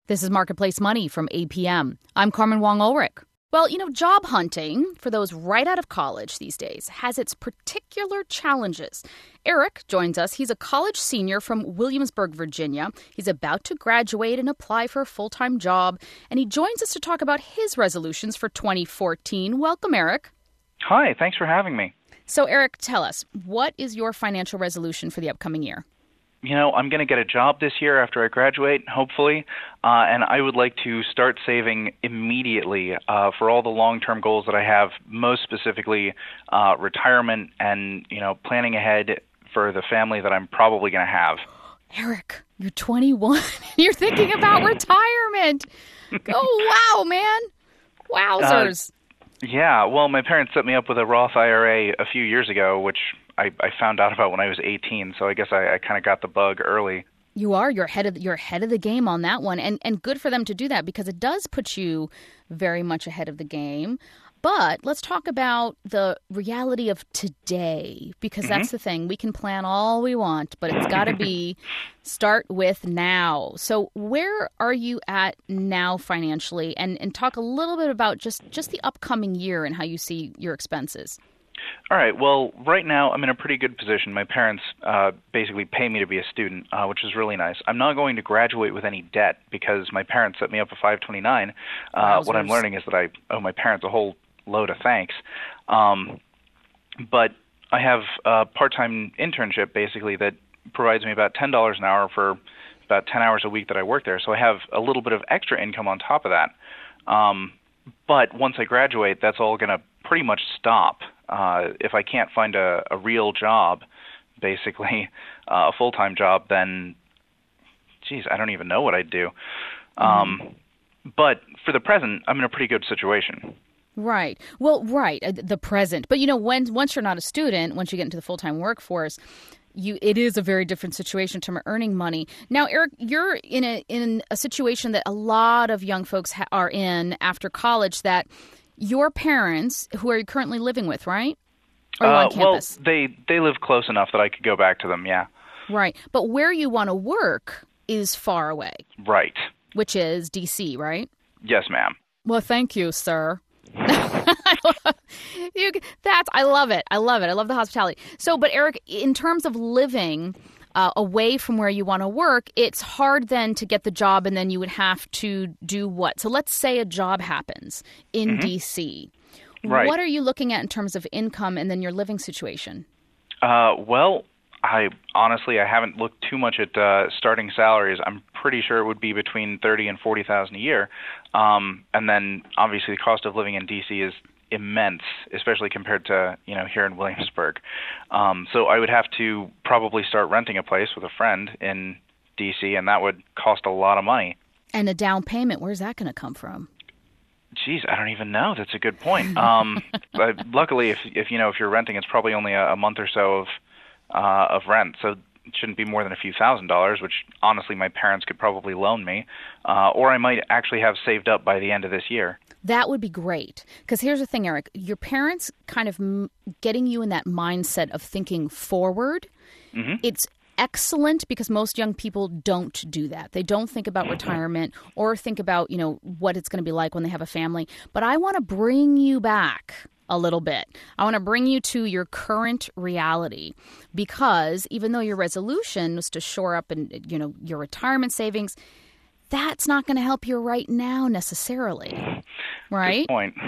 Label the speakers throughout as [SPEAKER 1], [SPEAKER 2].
[SPEAKER 1] This is Marketplace Money from APM. I'm Carmen Wong-Ulrich. Well, job hunting for those right out of college these days has its particular challenges. Eric joins us. He's a college senior from Williamsburg, Virginia. He's about to graduate and apply for a full-time job. And he joins us to talk about his resolutions for 2014. Welcome, Eric.
[SPEAKER 2] Hi, thanks for having me.
[SPEAKER 1] So, Eric, tell us, what is your financial resolution for the upcoming year?
[SPEAKER 2] I'm going to get a job this year after I graduate, hopefully, and I would like to start saving immediately for all the long-term goals that I have, most specifically retirement and, planning ahead for the family that I'm probably going to have.
[SPEAKER 1] Eric, you're 21. You're thinking about retirement. Oh, wow, man. Wowzers.
[SPEAKER 2] Yeah, well, my parents set me up with a Roth IRA a few years ago, which I found out about when I was 18, so I guess I kind of got the bug early.
[SPEAKER 1] You are. You're ahead of the game on that one, and good for them to do that because it does put you very much ahead of the game. But let's talk about the reality of today, because that's the thing. We can plan all we want, but it's got to be start with now. So where are you at now financially? And talk a little bit about just the upcoming year and how you see your expenses.
[SPEAKER 2] All right. Well, right now I'm in a pretty good position. My parents basically pay me to be a student, which is really nice. I'm not going to graduate with any debt because my parents set me up a 529. What I'm learning is that I owe my parents a whole load of thanks. But I have a part-time internship basically that provides me about $10 an hour for about 10 hours a week that I work there. So I have a little bit of extra income on top of that. But once I graduate, that's all going to pretty much stop. If I can't find a real job, basically a full-time job, then, I don't even know what I'd do. But for the present, I'm in a pretty good situation.
[SPEAKER 1] Right. Well, right, the present. But, once you're not a student, once you get into the full-time workforce, it is a very different situation to earning money. Now, Eric, you're in a situation that a lot of young folks are in after college, that your parents, who are you currently living with, right? Or on campus?
[SPEAKER 2] Well, they live close enough that I could go back to them, yeah.
[SPEAKER 1] Right. But where you want to work is far away.
[SPEAKER 2] Right.
[SPEAKER 1] Which is D.C., right?
[SPEAKER 2] Yes, ma'am.
[SPEAKER 1] Well, thank you, sir. I love it. I love the hospitality. So, but Eric, in terms of living away from where you want to work, it's hard then to get the job, and then you would have to do what? So let's say a job happens in D.C. Right. What are you looking at in terms of income and then your living situation?
[SPEAKER 2] Well, I haven't looked too much at starting salaries. I'm pretty sure it would be between $30,000 and $40,000 a year. And then obviously the cost of living in D.C. is immense, especially compared to, here in Williamsburg. So I would have to probably start renting a place with a friend in D.C., and that would cost a lot of money. And
[SPEAKER 1] a down payment, where's that going to come from?
[SPEAKER 2] I don't even know. That's a good point. Luckily, if you're renting, it's probably only a month or so of rent, so it shouldn't be more than a few $1,000s, which honestly my parents could probably loan me, or I might actually have saved up by the end of this year.
[SPEAKER 1] That would be great, because here's the thing, Eric. Your parents kind of getting you in that mindset of thinking forward. It's excellent because most young people don't do that. They don't think about retirement or think about, what it's going to be like when they have a family. But I want to bring you back a little bit. I want to bring you to your current reality, because even though your resolution was to shore up your retirement savings, that's not going to help you right now necessarily, right?
[SPEAKER 2] Good point.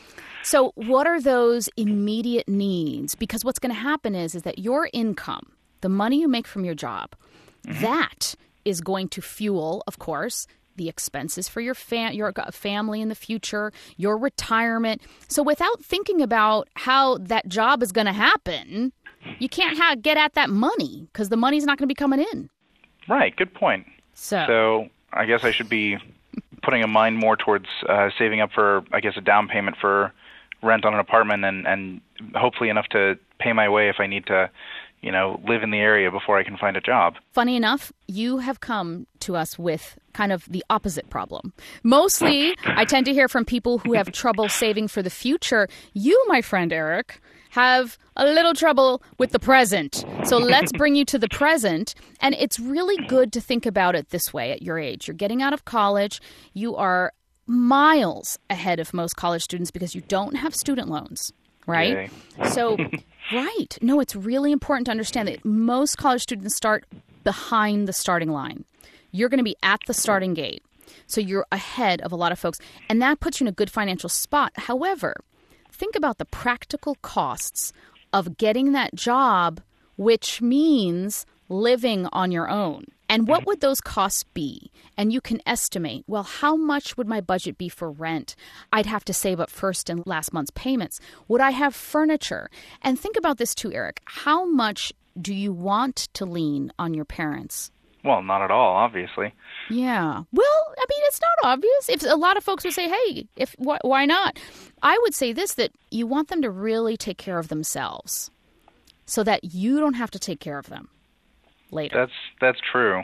[SPEAKER 1] So what are those immediate needs? Because what's going to happen is that your income, the money you make from your job, that is going to fuel, of course, the expenses for your family in the future, your retirement. So without thinking about how that job is going to happen, you can't get at that money because the money's not going to be coming in.
[SPEAKER 2] Right. Good point. So I guess I should be putting a mind more towards saving up for, I guess, a down payment for rent on an apartment and hopefully enough to pay my way if I need to, live in the area before I can find a job.
[SPEAKER 1] Funny enough, you have come to us with kind of the opposite problem. Mostly, I tend to hear from people who have trouble saving for the future. You, my friend Eric, have a little trouble with the present. So let's bring you to the present. And it's really good to think about it this way at your age. You're getting out of college. You are miles ahead of most college students because you don't have student loans, right?
[SPEAKER 2] Yay.
[SPEAKER 1] So, right. No, it's really important to understand that most college students start behind the starting line. You're going to be at the starting gate. So you're ahead of a lot of folks. And that puts you in a good financial spot. However, think about the practical costs of getting that job, which means living on your own. And what would those costs be? And you can estimate, well, how much would my budget be for rent? I'd have to save up first and last month's payments. Would I have furniture? And think about this too, Eric. How much do you want to lean on your parents?
[SPEAKER 2] Well, not at all, obviously.
[SPEAKER 1] Yeah. Well, I mean, it's not obvious. If a lot of folks would say, hey, why not? I would say this, that you want them to really take care of themselves so that you don't have to take care of them later.
[SPEAKER 2] That's true.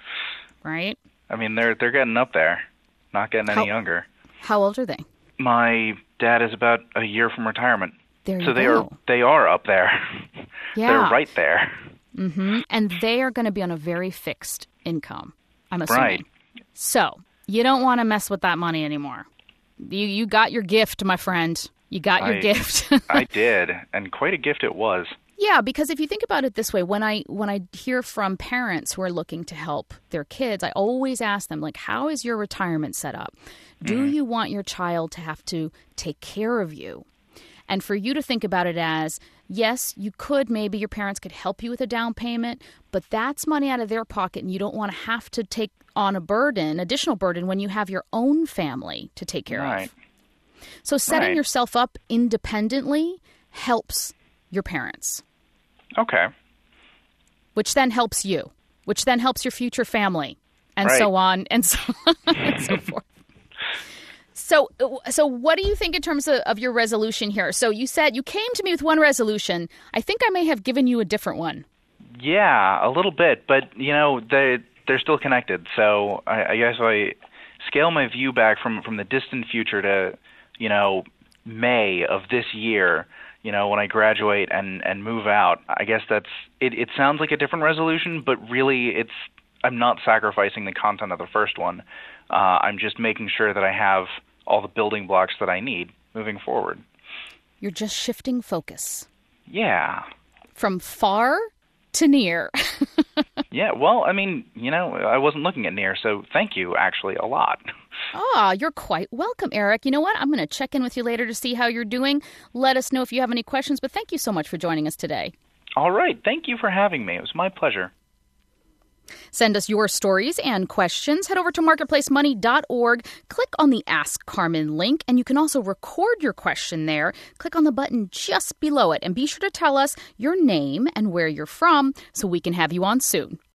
[SPEAKER 1] Right?
[SPEAKER 2] I mean, they're getting up there, not getting any younger.
[SPEAKER 1] How old are they?
[SPEAKER 2] My dad is about a year from retirement.
[SPEAKER 1] There you
[SPEAKER 2] so
[SPEAKER 1] go.
[SPEAKER 2] they are up there.
[SPEAKER 1] Yeah.
[SPEAKER 2] They're right there.
[SPEAKER 1] Mm-hmm. And they are going to be on a very fixed income, I'm assuming.
[SPEAKER 2] Right.
[SPEAKER 1] So you don't want to mess with that money anymore. You got your gift, my friend. You got your gift.
[SPEAKER 2] I did, and quite a gift it was.
[SPEAKER 1] Yeah, because if you think about it this way, when I hear from parents who are looking to help their kids, I always ask them, like, how is your retirement set up? Do you want your child to have to take care of you? And for you to think about it as, yes, you could, maybe your parents could help you with a down payment, but that's money out of their pocket, and you don't want to have to take on additional burden when you have your own family to take care of. So setting yourself up independently helps your parents.
[SPEAKER 2] Okay.
[SPEAKER 1] Which then helps you, which then helps your future family, and so on and so on and so forth. So what do you think in terms of your resolution here? So you said you came to me with one resolution. I think I may have given you a different one.
[SPEAKER 2] Yeah, a little bit, but, they're still connected. So I guess I scale my view back from the distant future to, May of this year, when I graduate and move out. I guess it sounds like a different resolution, but really I'm not sacrificing the content of the first one. I'm just making sure that I have all the building blocks that I need moving forward.
[SPEAKER 1] You're just shifting focus.
[SPEAKER 2] Yeah.
[SPEAKER 1] From far to near.
[SPEAKER 2] Yeah, well, I mean, I wasn't looking at near, so thank you, actually, a lot.
[SPEAKER 1] You're quite welcome, Eric. You know what? I'm going to check in with you later to see how you're doing. Let us know if you have any questions, but thank you so much for joining us today.
[SPEAKER 2] All right. Thank you for having me. It was my pleasure.
[SPEAKER 1] Send us your stories and questions. Head over to marketplacemoney.org. Click on the Ask Carmen link, and you can also record your question there. Click on the button just below it, and be sure to tell us your name and where you're from so we can have you on soon.